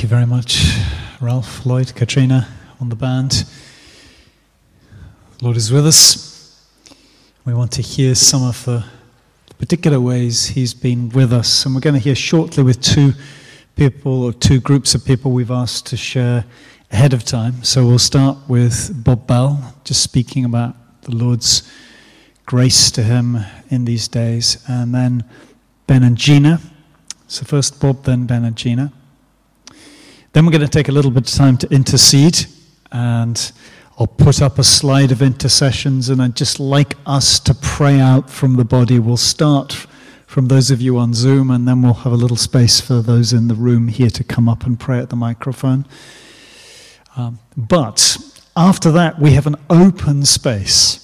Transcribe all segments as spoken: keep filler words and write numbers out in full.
you very much, Ralph, Lloyd, Katrina on the band. The Lord is with us. We want to hear some of the particular ways He's been with us. And we're going to hear shortly with two people or two groups of people we've asked to share ahead of time. So we'll start with Bob Bell, just speaking about the Lord's grace to him in these days. And then Ben and Gina. So first Bob, then Ben and Gina. Then we're going to take a little bit of time to intercede, and I'll put up a slide of intercessions, and I'd just like us to pray out from the body. We'll start from those of you on Zoom, and then we'll have a little space for those in the room here to come up and pray at the microphone. Um, but after that, we have an open space.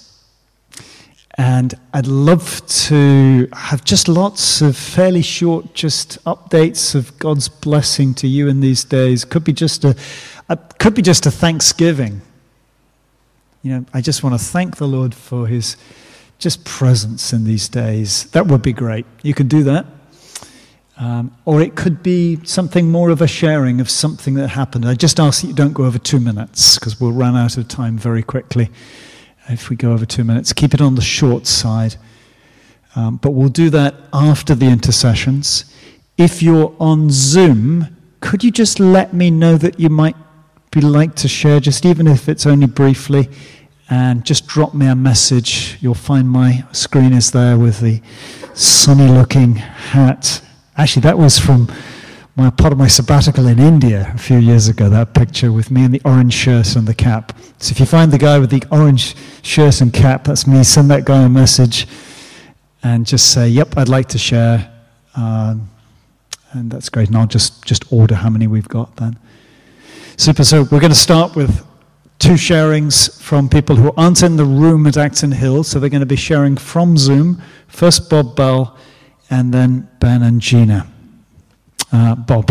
And I'd love to have just lots of fairly short just updates of God's blessing to you in these days. Could be just a, a could be just a thanksgiving. You know, I just want to thank the Lord for His just presence in these days. That would be great. You could do that. Um, or it could be something more of a sharing of something that happened. I just ask that you don't go over two minutes because we'll run out of time very quickly. If we go over two minutes, keep it on the short side. Um, but we'll do that after the intercessions. If you're on Zoom, could you just let me know that you might be like to share, just even if it's only briefly, and just drop me a message. You'll find my screen is there with the sunny-looking hat. Actually, that was from my part of my sabbatical in India a few years ago, that picture with me in the orange shirt and the cap. So if you find the guy with the orange shirt and cap, that's me. Send that guy a message and just say, yep, I'd like to share. Um, and that's great. And I'll just, just order how many we've got then. Super. So we're going to start with two sharings from people who aren't in the room at Acton Hill. So they're going to be sharing from Zoom. First Bob Bell and then Ben and Gina. Uh, Bob.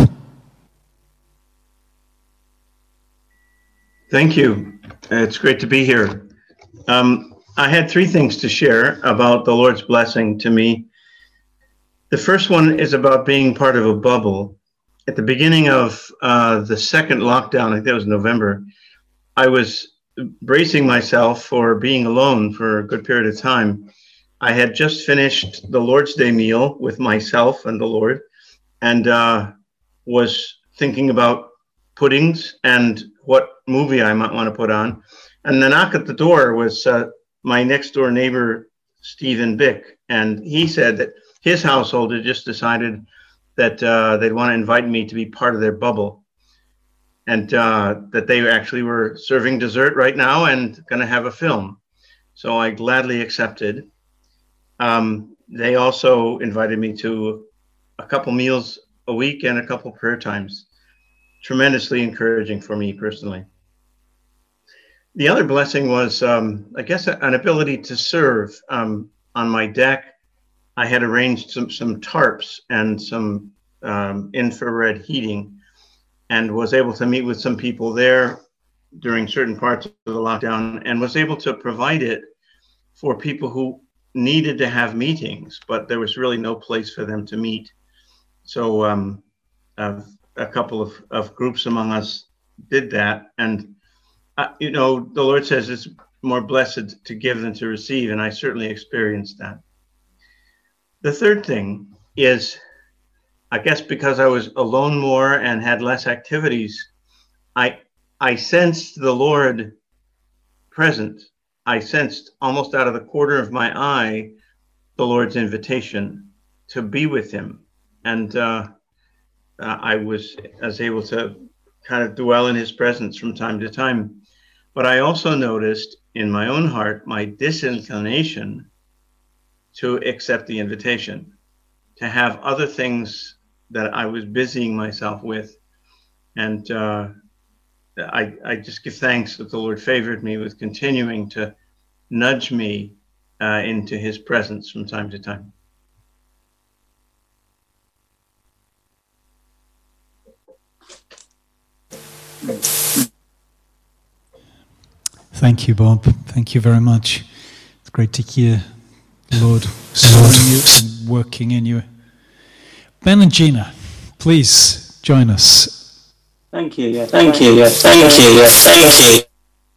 Thank you. It's great to be here. Um, I had three things to share about the Lord's blessing to me. The first one is about being part of a bubble. At the beginning of uh, the second lockdown, I think it was November, I was bracing myself for being alone for a good period of time. I had just finished the Lord's Day meal with myself and the Lord, and uh, was thinking about puddings and what movie I might want to put on. And the knock at the door was uh, my next door neighbor, Stephen Bick. And he said that his household had just decided that uh, they'd want to invite me to be part of their bubble. And uh, that they actually were serving dessert right now and going to have a film. So I gladly accepted. Um, they also invited me to a couple meals a week and a couple prayer times. Tremendously encouraging for me personally. The other blessing was, um, I guess, an ability to serve. Um, on my deck, I had arranged some, some tarps and some um, infrared heating and was able to meet with some people there during certain parts of the lockdown and was able to provide it for people who needed to have meetings, but there was really no place for them to meet. So um, uh, a couple of, of groups among us did that. And, uh, you know, the Lord says it's more blessed to give than to receive. And I certainly experienced that. The third thing is, I guess because I was alone more and had less activities, I, I sensed the Lord present. I sensed almost out of the corner of my eye, the Lord's invitation to be with Him. And uh, uh, I was, I was able to kind of dwell in His presence from time to time. But I also noticed in my own heart my disinclination to accept the invitation, to have other things that I was busying myself with. And uh, I, I just give thanks that the Lord favored me with continuing to nudge me uh, into His presence from time to time. Thank you, Bob. Thank you very much. It's great to hear the Lord serving you and working in you. Ben and Gina, please join us. Thank you. Yes. Thank you. Yes. Thank you. Yes. Thank you.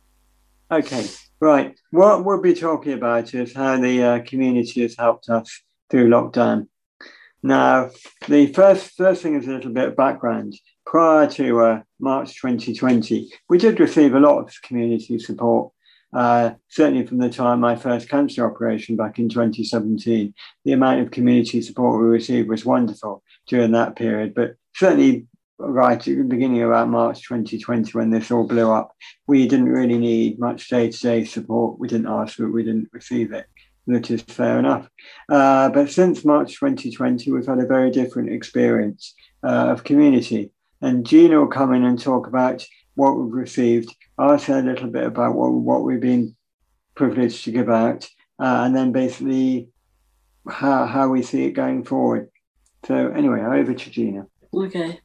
Okay. Right. What we'll be talking about is how the uh, community has helped us through lockdown. Now, the first first thing is a little bit of background. Prior to uh, March twenty twenty, we did receive a lot of community support. Uh, certainly from the time my first cancer operation back in twenty seventeen, the amount of community support we received was wonderful during that period. But certainly right at the beginning of about March twenty twenty, when this all blew up, we didn't really need much day-to-day support. We didn't ask for it, we didn't receive it, which is fair enough. Uh, but since March twenty twenty, we've had a very different experience uh, of community. And Gina will come in and talk about what we've received. I'll say a little bit about what, what we've been privileged to give out, uh, and then basically how, how we see it going forward. So anyway, over to Gina. Okay.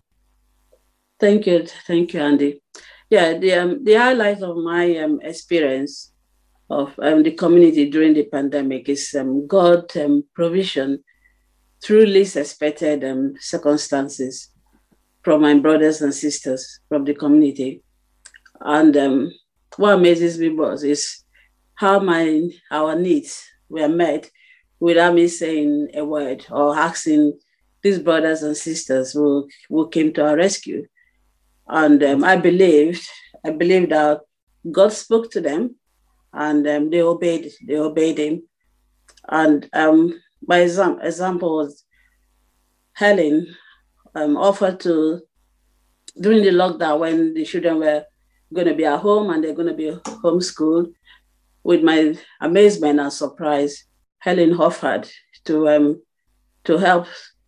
Thank you. Thank you, Andy. Yeah, the, um, the highlight of my um, experience of um, the community during the pandemic is um, God um, provision through least expected um, circumstances from my brothers and sisters from the community. And um, what amazes me most is how my our needs were met without me saying a word or asking these brothers and sisters who, who came to our rescue. And um, I believed, I believed that God spoke to them, and um, they obeyed, they obeyed him. And um, my exam- example was Helen um, offered to, during the lockdown when the children were going to be at home and they're going to be homeschooled, with my amazement and surprise, Helen offered to um, to help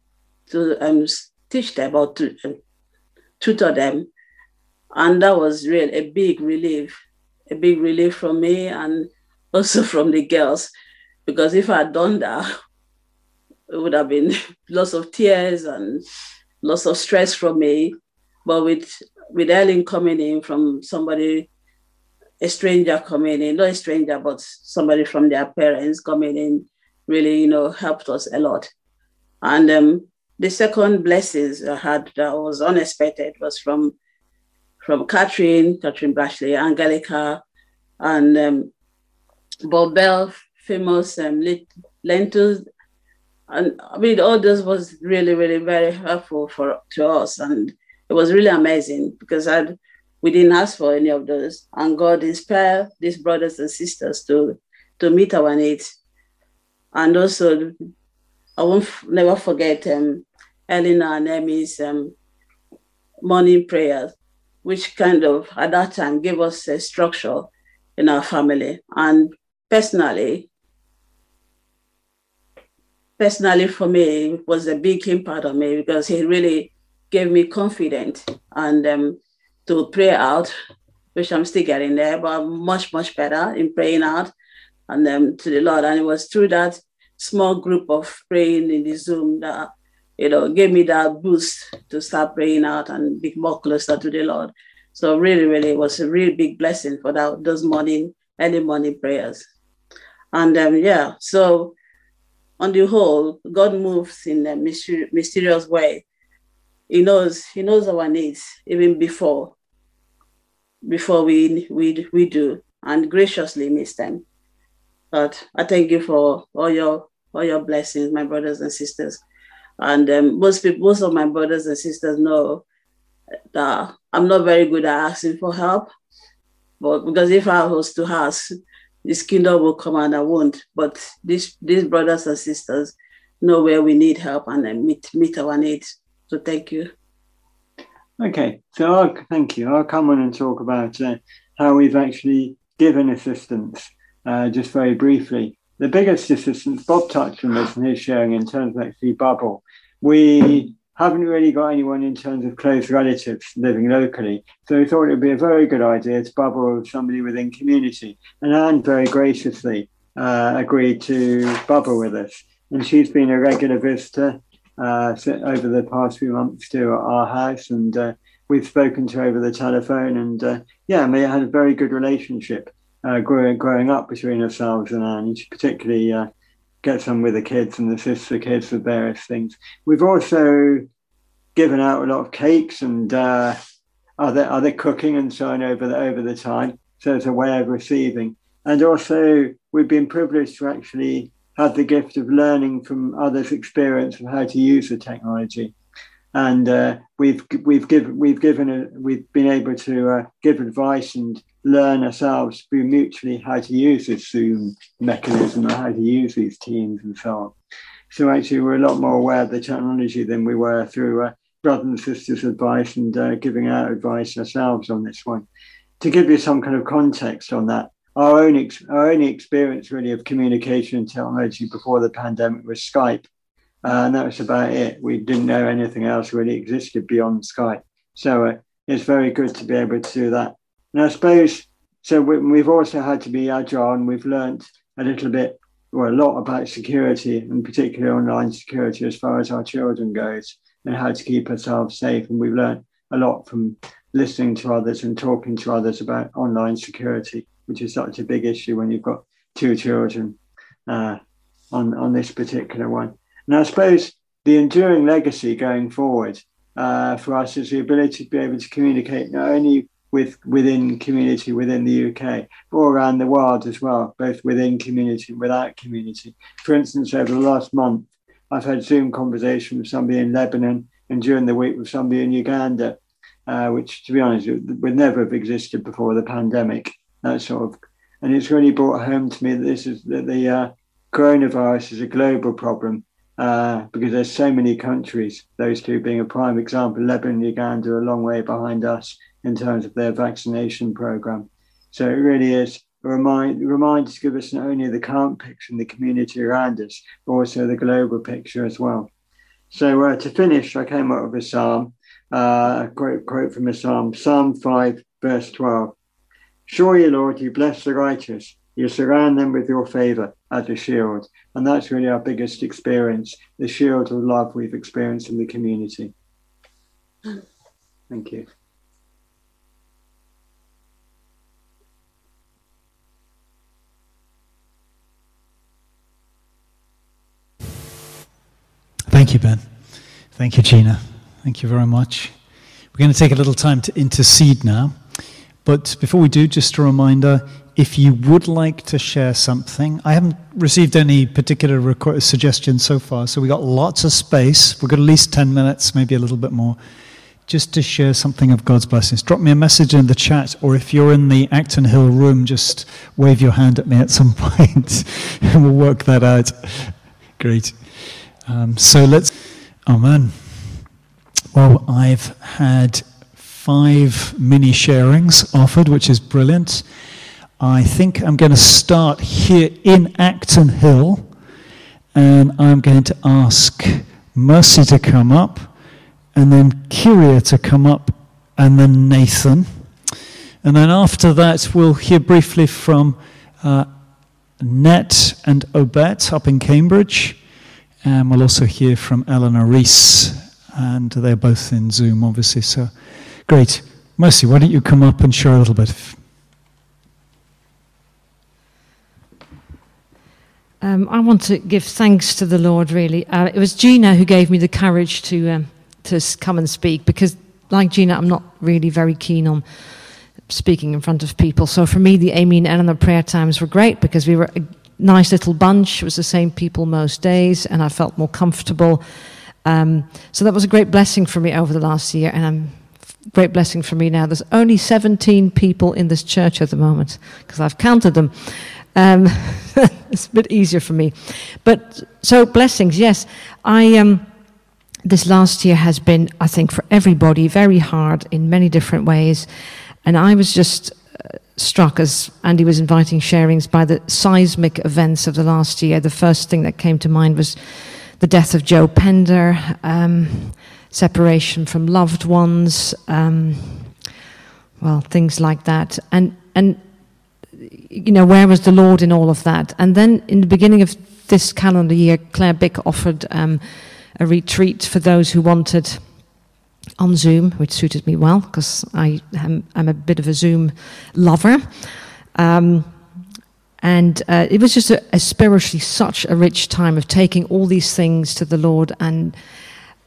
to um, teach them or to uh, tutor them. And that was really a big relief, a big relief from me and also from the girls, because if I had done that, it would have been lots of tears and lots of stress from me. But with, with Ellen coming in from somebody, a stranger coming in, not a stranger, but somebody from their parents coming in, really, you know, helped us a lot. And um, the second blessings I had that was unexpected was from from Catherine, Catherine Bashley, Angelica, and um, Bob Bell, famous um, lentils. And I mean, all this was really, really very helpful for to us. And it was really amazing because I'd, we didn't ask for any of those. And God inspired these brothers and sisters to, to meet our needs. And also, I won't f- never forget um, Elena and Emmy's um, morning prayers, which kind of, at that time, gave us a structure in our family. And personally, personally for me, it was a big impact on me because he really gave me confidence and um, to pray out, which I'm still getting there, but much, much better in praying out and um, to the Lord. And it was through that small group of praying in the Zoom that, you know, gave me that boost to start praying out and be more closer to the Lord. So really, really, it was a really big blessing for that, those morning, early morning prayers. And um, yeah, so on the whole, God moves in a myster- mysterious way. He knows, he knows our needs even before, before we, we, we do, and graciously meets them. But I thank you for all your, all your blessings, my brothers and sisters. And um, most people, most of my brothers and sisters know that I'm not very good at asking for help, but because if I was to ask, this kingdom will come and I won't. But these these brothers and sisters know where we need help and then meet meet our needs. So thank you. Okay, so I'll, thank you. I'll come on and talk about uh, how we've actually given assistance, uh, just very briefly. The biggest assistance, Bob touched on this in his sharing in terms of actually Bubble. We haven't really got anyone in terms of close relatives living locally. So we thought it would be a very good idea to bubble with somebody within community. And Anne very graciously uh, agreed to bubble with us. And she's been a regular visitor uh, over the past few months to our house. And uh, we've spoken to her over the telephone. And uh, yeah, we had a very good relationship uh, growing, growing up between ourselves and Anne. And she particularly uh, gets on with the kids and assists the kids with various things. We've also given out a lot of cakes and uh, are they, are they cooking and so on over the, over the time? So it's a way of receiving. And also, we've been privileged to actually have the gift of learning from others' experience of how to use the technology. And uh, we've we've given we've given a, we've been able to uh, give advice and learn ourselves through mutually how to use this Zoom mechanism and how to use these teams and so on. So actually, we're a lot more aware of the technology than we were through uh, brothers and sisters' advice and uh, giving out advice ourselves on this one. To give you some kind of context on that, our own ex- our only experience really of communication and technology before the pandemic was Skype. Uh, and that was about it. We didn't know anything else really existed beyond Skype. So uh, it's very good to be able to do that. And I suppose, so we, we've also had to be agile, and we've learned a little bit, or a lot about security, and particularly online security as far as our children goes, and how to keep ourselves safe. And we've learned a lot from listening to others and talking to others about online security, which is such a big issue when you've got two children uh, on, on this particular one. And I suppose the enduring legacy going forward uh, for us is the ability to be able to communicate not only with within community within the U K, but all around the world as well, both within community and without community. For instance, over the last month, I've had Zoom conversation with somebody in Lebanon, and during the week with somebody in Uganda, uh, which, to be honest, would never have existed before the pandemic. That sort of, and it's really brought home to me that this is that the uh, coronavirus is a global problem. Uh, because there's so many countries, those two being a prime example. Lebanon and Uganda are a long way behind us in terms of their vaccination program. So it really is a remind, reminder to give us not only the current picture in the community around us, but also the global picture as well. So uh, to finish, I came up with a psalm, uh, a quote, quote from a psalm, Psalm five, verse twelve. Surely, Lord, you bless the righteous. You surround them with your favor as a shield. And that's really our biggest experience, the shield of love we've experienced in the community. Thank you. Thank you, Ben. Thank you, Gina. Thank you very much. We're going to take a little time to intercede now. But before we do, just a reminder, if you would like to share something, I haven't received any particular requ- suggestions so far, so we got lots of space. We've got at least ten minutes, maybe a little bit more, just to share something of God's blessings. Drop me a message in the chat, or if you're in the Acton Hill room, just wave your hand at me at some point, and we'll work that out. Great. Um, so let's, amen. Well, I've had five mini sharings offered, which is brilliant. I think I'm going to start here in Acton Hill, and I'm going to ask Mercy to come up, and then Kyria to come up, and then Nathan. And then after that, we'll hear briefly from uh, Net and Obet up in Cambridge, and we'll also hear from Eleanor Rees, and they're both in Zoom, obviously. So, great. Mercy, why don't you come up and share a little bit? Um, I want to give thanks to the Lord, really. Uh, it was Gina who gave me the courage to um, to come and speak, because, like Gina, I'm not really very keen on speaking in front of people. So for me, the Amy and Eleanor prayer times were great, because we were a nice little bunch. It was the same people most days, and I felt more comfortable. Um, so that was a great blessing for me over the last year, and I'm great blessing for me now. There's only seventeen people in this church at the moment, because I've counted them. Um, it's a bit easier for me. But so blessings, yes. I um, this last year has been, I think, for everybody, very hard in many different ways. And I was just uh, struck, as Andy was inviting sharings, by the seismic events of the last year. The first thing that came to mind was the death of Joe Pender, um, separation from loved ones, um, well, things like that. And and you know, where was the Lord in all of that? And then in the beginning of this calendar year, Claire Bick offered um, a retreat for those who wanted on Zoom, which suited me well, because I am I'm a bit of a Zoom lover. Um, and uh, it was just a, a spiritually such a rich time of taking all these things to the Lord and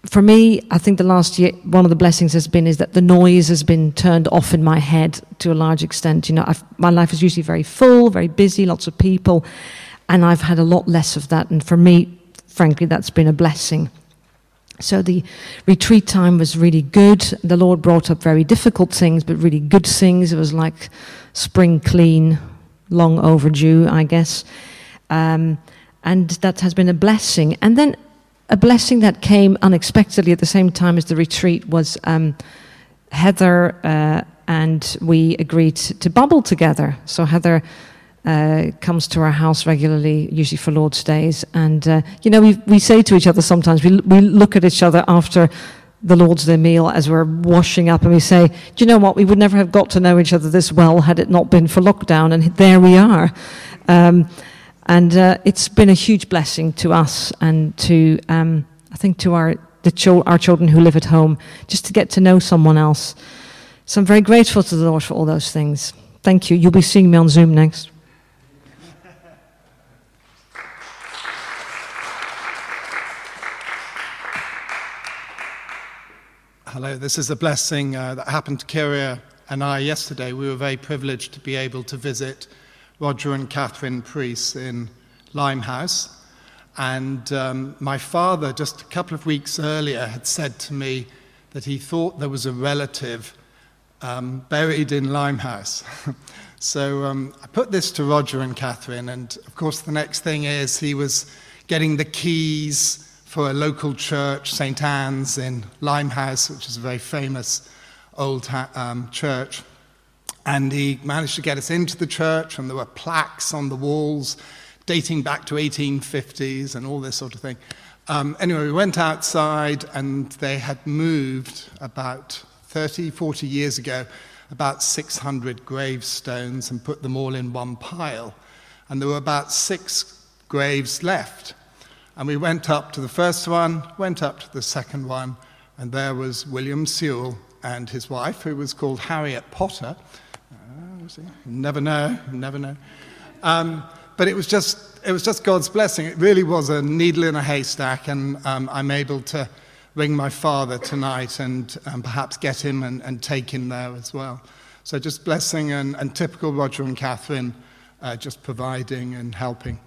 for me, I think the last year, one of the blessings has been is that the noise has been turned off in my head to a large extent. You know, I've, my life is usually very full, very busy, lots of people, and I've had a lot less of that. And for me, frankly, that's been a blessing. So the retreat time was really good. The Lord brought up very difficult things, but really good things. It was like spring clean, long overdue, I guess. Um, and that has been a blessing. And then a blessing that came unexpectedly at the same time as the retreat was um, Heather uh, and we agreed to bubble together. So Heather uh, comes to our house regularly, usually for Lord's Days. And, uh, you know, we we say to each other sometimes, we we look at each other after the Lord's Day meal as we're washing up and we say, do you know what, we would never have got to know each other this well had it not been for lockdown. And there we are. Um, And uh, it's been a huge blessing to us and to, um, I think, to our the cho- our children who live at home, just to get to know someone else. So I'm very grateful to the Lord for all those things. Thank you. You'll be seeing me on Zoom next. Hello, this is a blessing uh, that happened to Kyria and I yesterday. We were very privileged to be able to visit Roger and Catherine Priest in Limehouse. And um, my father, just a couple of weeks earlier, had said to me that he thought there was a relative um, buried in Limehouse. so um, I put this to Roger and Catherine, and of course the next thing is he was getting the keys for a local church, Saint Anne's in Limehouse, which is a very famous old um, church. And he managed to get us into the church, and there were plaques on the walls dating back to eighteen fifties and all this sort of thing. Um, anyway, we went outside, and they had moved about thirty, forty years ago, about six hundred gravestones and put them all in one pile. And there were about six graves left. And we went up to the first one, went up to the second one, and there was William Sewell and his wife, who was called Harriet Potter. Never know, never know. Um, but it was just it was just God's blessing. It really was a needle in a haystack, and um, I'm able to ring my father tonight and um, perhaps get him and, and take him there as well. So just blessing and, and typical Roger and Catherine, uh, just providing and helping.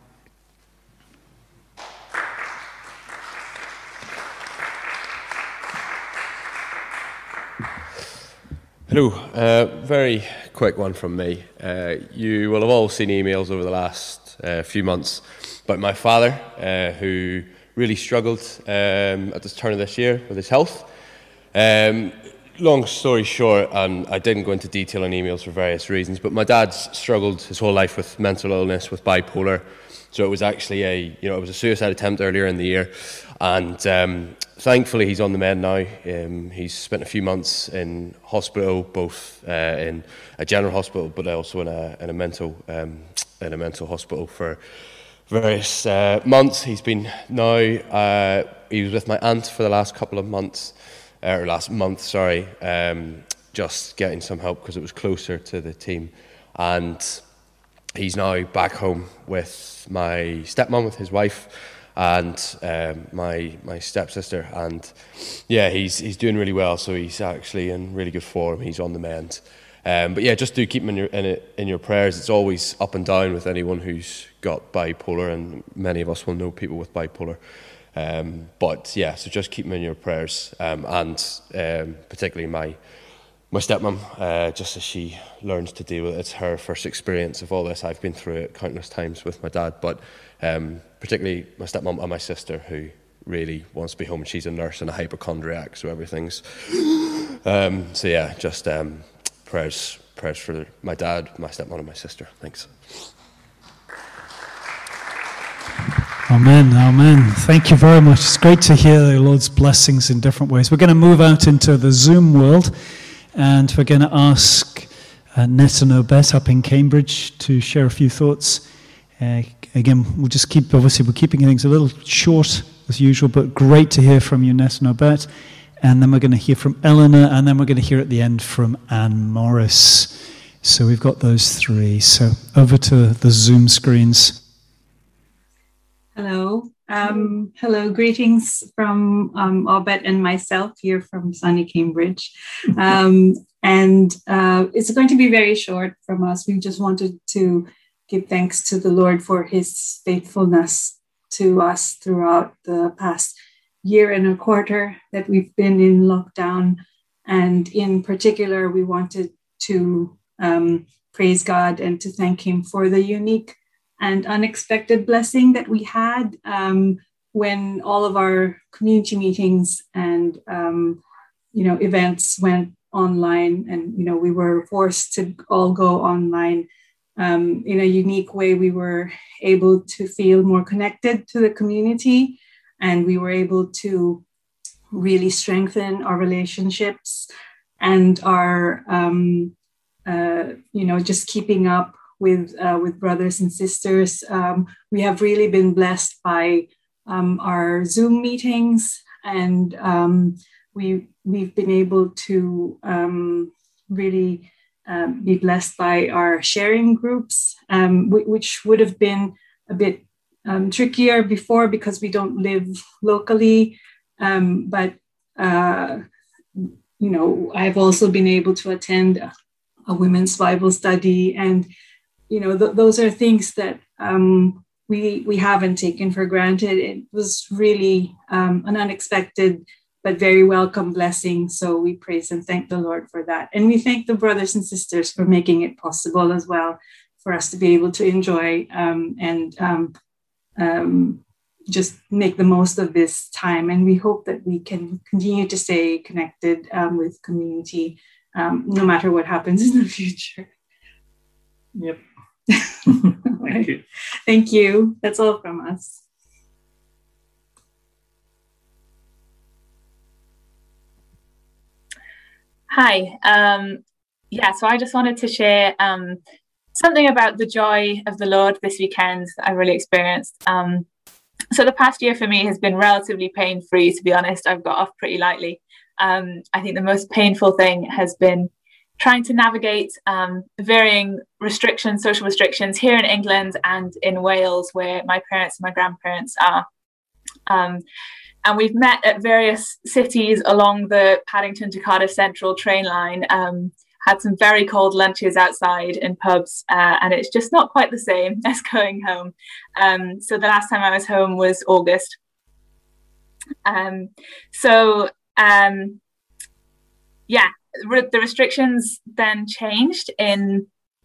Hello, uh, very quick one from me. Uh, you will have all seen emails over the last uh, few months about my father, uh, who really struggled um, at the turn of this year with his health. Um, long story short, and I didn't go into detail on emails for various reasons, but my dad's struggled his whole life with mental illness, with bipolar. So it was actually a, you know, it was a suicide attempt earlier in the year, and um, thankfully he's on the mend now. Um, he's spent a few months in hospital, both uh, in a general hospital, but also in a in a mental um, in a mental hospital for various uh, months. He's been now. Uh, he was with my aunt for the last couple of months, uh, or last month, sorry, um, just getting some help because it was closer to the team, and he's now back home with my stepmom, with his wife, and um, my my stepsister, and yeah, he's he's doing really well. So he's actually in really good form. He's on the mend, um, but yeah, just do keep him in your in, it, in your prayers. It's always up and down with anyone who's got bipolar, and many of us will know people with bipolar. Um, but yeah, so just keep him in your prayers, um, and um, particularly my. My stepmom, uh, just as she learns to deal with it, it's her first experience of all this. I've been through it countless times with my dad, but um, particularly my stepmom and my sister, who really wants to be home. She's a nurse and a hypochondriac, so everything's... Um, so yeah, just um, prayers, prayers for my dad, my stepmom and my sister. Thanks. Amen, amen. Thank you very much. It's great to hear the Lord's blessings in different ways. We're going to move out into the Zoom world. And we're going to ask uh, Netta and Obet up in Cambridge to share a few thoughts. Uh, again, we'll just keep, obviously, we're keeping things a little short as usual, but great to hear from you, Netta and Obet. And then we're going to hear from Eleanor, and then we're going to hear at the end from Anne Morris. So we've got those three. So over to the Zoom screens. Hello. Um, hello, greetings from um, Obet and myself here from sunny Cambridge. Um, and uh, it's going to be very short from us. We just wanted to give thanks to the Lord for his faithfulness to us throughout the past year and a quarter that we've been in lockdown. And in particular, we wanted to um, praise God and to thank him for the unique and unexpected blessing that we had um, when all of our community meetings and um, you know events went online, and you know we were forced to all go online. Um, in a unique way, we were able to feel more connected to the community, and we were able to really strengthen our relationships and our um, uh, you know just keeping up with uh, with brothers and sisters. Um, we have really been blessed by um, our Zoom meetings, and um, we, we've been able to um, really uh, be blessed by our sharing groups, um, w- which would have been a bit um, trickier before because we don't live locally. Um, but, uh, you know, I've also been able to attend a, a women's Bible study, and you know, th- those are things that um, we we haven't taken for granted. It was really um, an unexpected but very welcome blessing. So we praise and thank the Lord for that. And we thank the brothers and sisters for making it possible as well for us to be able to enjoy um, and um, um, just make the most of this time. And we hope that we can continue to stay connected um, with community um, no matter what happens in the future. Yep. Thank you. Thank you. That's all from us. Hi. Um, yeah, so I just wanted to share um, something about the joy of the Lord this weekend that I really experienced. Um, so the past year for me has been relatively pain-free, to be honest. I've got off pretty lightly. Um, I think the most painful thing has been trying to navigate um, varying restrictions, social restrictions here in England and in Wales, where my parents and my grandparents are. Um, and we've met at various cities along the Paddington to Cardiff Central train line, um, had some very cold lunches outside in pubs, uh, and it's just not quite the same as going home. Um, so the last time I was home was August. Um, so, um, yeah, the restrictions then changed in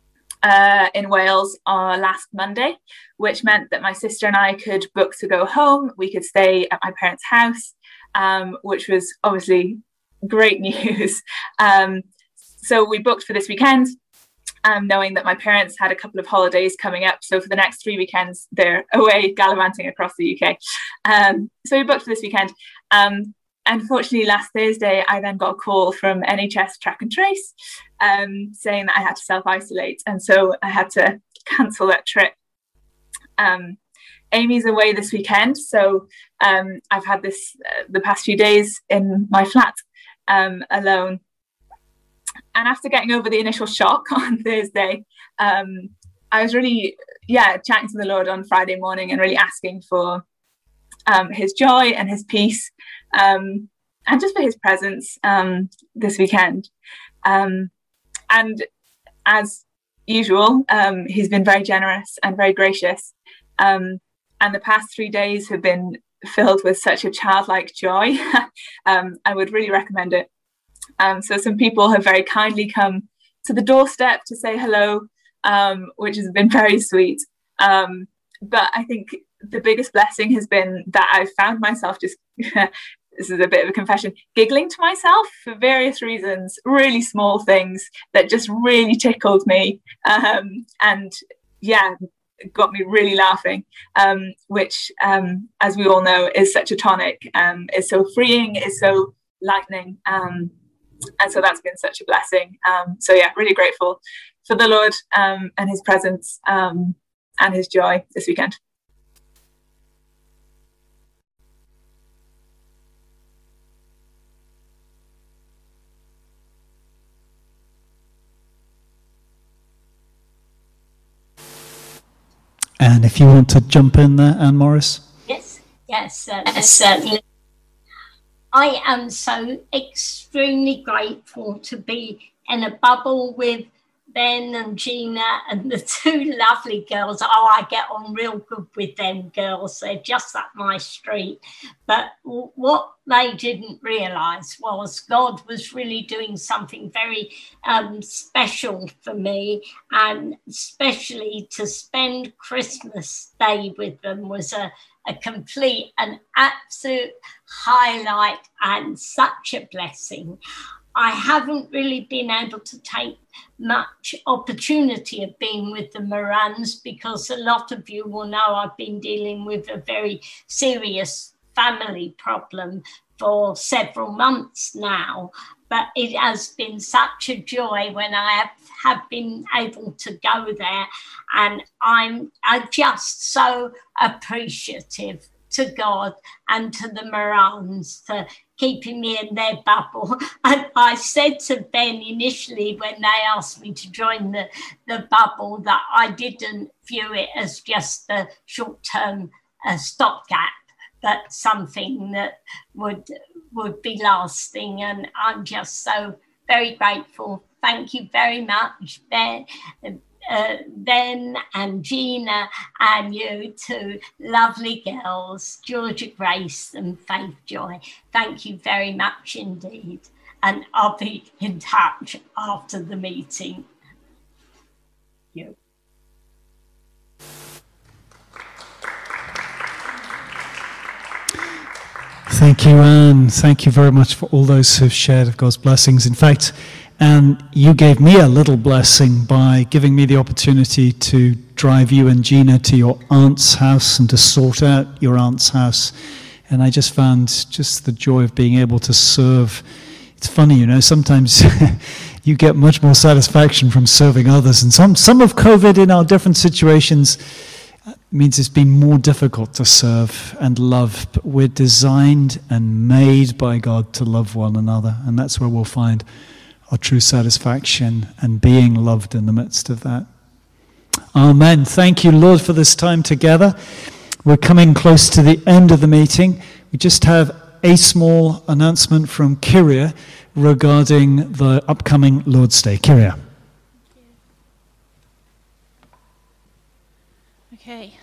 uh, in Wales uh, last Monday, which meant that my sister and I could book to go home. We could stay at my parents' house, um, which was obviously great news. Um, so we booked for this weekend, um, knowing that my parents had a couple of holidays coming up. So for the next three weekends, they're away gallivanting across the U K. Um, so we booked for this weekend. Um, Unfortunately, last Thursday, I then got a call from N H S Track and Trace um, saying that I had to self-isolate. And so I had to cancel that trip. Um, Amy's away this weekend. So um, I've had this uh, the past few days in my flat um, alone. And after getting over the initial shock on Thursday, um, I was really, yeah, chatting to the Lord on Friday morning and really asking for um, his joy and his peace. Um, and just for his presence um, this weekend. Um, and as usual, um, he's been very generous and very gracious. Um, and the past three days have been filled with such a childlike joy. um, I would really recommend it. Um, so some people have very kindly come to the doorstep to say hello, um, which has been very sweet. Um, but I think the biggest blessing has been that I've found myself just this is a bit of a confession, giggling to myself for various reasons, really small things that just really tickled me. Um, and yeah, got me really laughing, um, which, um, as we all know, is such a tonic, um, is so freeing, is so lightening. Um, and so that's been such a blessing. Um, so yeah, really grateful for the Lord um, and his presence um, and his joy this weekend. And if you want to jump in there, Anne Morris. Yes. Yes, certainly. Yes, certainly. I am so extremely grateful to be in a bubble with Ben and Gina and the two lovely girls. Oh, I get on real good with them girls. They're just up my street. But w- what they didn't realise was God was really doing something very um, special for me, and especially to spend Christmas Day with them was a, a complete and absolute highlight and such a blessing. I haven't really been able to take much opportunity of being with the Morans because a lot of you will know I've been dealing with a very serious family problem for several months now. But it has been such a joy when I have, have been able to go there, and I'm, I'm just so appreciative to God and to the Morans for keeping me in their bubble. And I said to Ben initially when they asked me to join the, the bubble that I didn't view it as just a short-term uh, stopgap, but something that would would be lasting. And I'm just so very grateful. Thank you very much, Ben. Uh, Ben and Gina and you two lovely girls, Georgia Grace and Faith Joy. Thank you very much indeed. And I'll be in touch after the meeting. Thank you. Thank you, Anne. Thank you very much for all those who've shared of God's blessings. In fact, and you gave me a little blessing by giving me the opportunity to drive you and Gina to your aunt's house and to sort out your aunt's house. And I just found just the joy of being able to serve. It's funny, you know, sometimes you get much more satisfaction from serving others. And some, some of COVID in our different situations means it's been more difficult to serve and love. But we're designed and made by God to love one another. And that's where we'll find our true satisfaction and being loved in the midst of that. Amen. Thank you, Lord, for this time together. We're coming close to the end of the meeting. We just have a small announcement from Kyria regarding the upcoming Lord's Day. Kyria. Okay.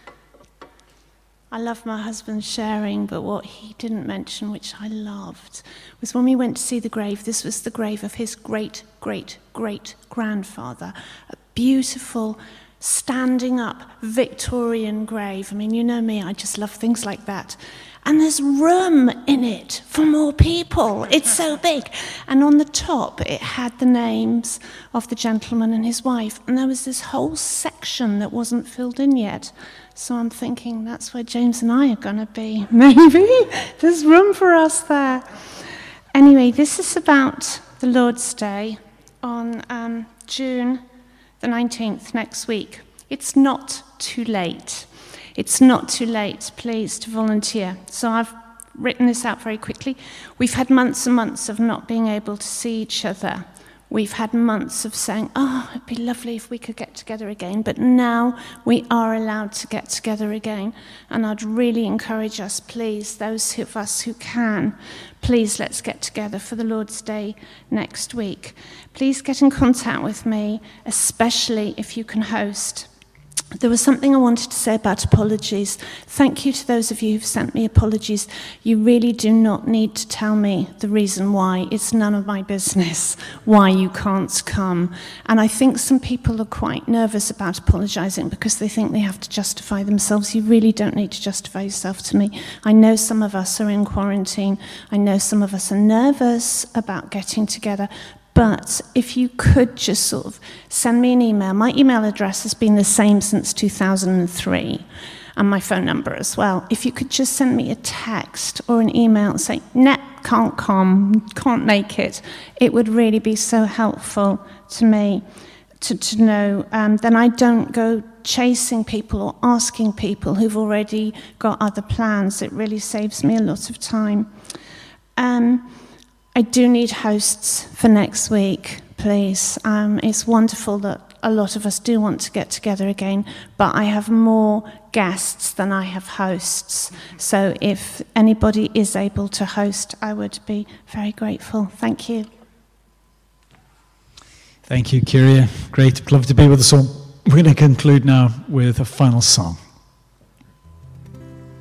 I love my husband sharing, but what he didn't mention, which I loved, was when we went to see the grave. This was the grave of his great, great, great grandfather. A beautiful, standing up Victorian grave. I mean, you know me, I just love things like that. And there's room in it for more people. It's so big. And on the top, it had the names of the gentleman and his wife. And there was this whole section that wasn't filled in yet. So I'm thinking that's where James and I are going to be. Maybe there's room for us there. Anyway, this is about the Lord's Day on um, June the nineteenth, next week. It's not too late. It's not too late, please, to volunteer. So I've written this out very quickly. We've had months and months of not being able to see each other. We've had months of saying, oh, it'd be lovely if we could get together again. But now we are allowed to get together again. And I'd really encourage us, please, those of us who can, please let's get together for the Lord's Day next week. Please get in contact with me, especially if you can host. There was something I wanted to say about apologies. Thank you to those of you who've sent me apologies. You really do not need to tell me the reason why. It's none of my business why you can't come. And I think some people are quite nervous about apologizing because they think they have to justify themselves. You really don't need to justify yourself to me. I know some of us are in quarantine. I know some of us are nervous about getting together. But if you could just sort of send me an email. My email address has been the same since two thousand three, and my phone number as well. If you could just send me a text or an email and say, "Net, can't come, can't make it," it would really be so helpful to me to, to know. Um, then I don't go chasing people or asking people who've already got other plans. It really saves me a lot of time. Um, I do need hosts for next week, please. Um, it's wonderful that a lot of us do want to get together again, but I have more guests than I have hosts. So if anybody is able to host, I would be very grateful. Thank you. Thank you, Kyria. Great. Love to be with us all. We're going to conclude now with a final song.